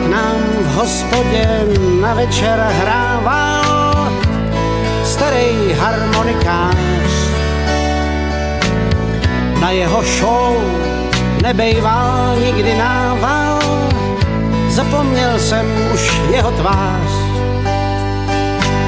nám v hospodě na večer hrával starý harmonikář. Na jeho show nebejval nikdy nával, zapomněl jsem už jeho tvář.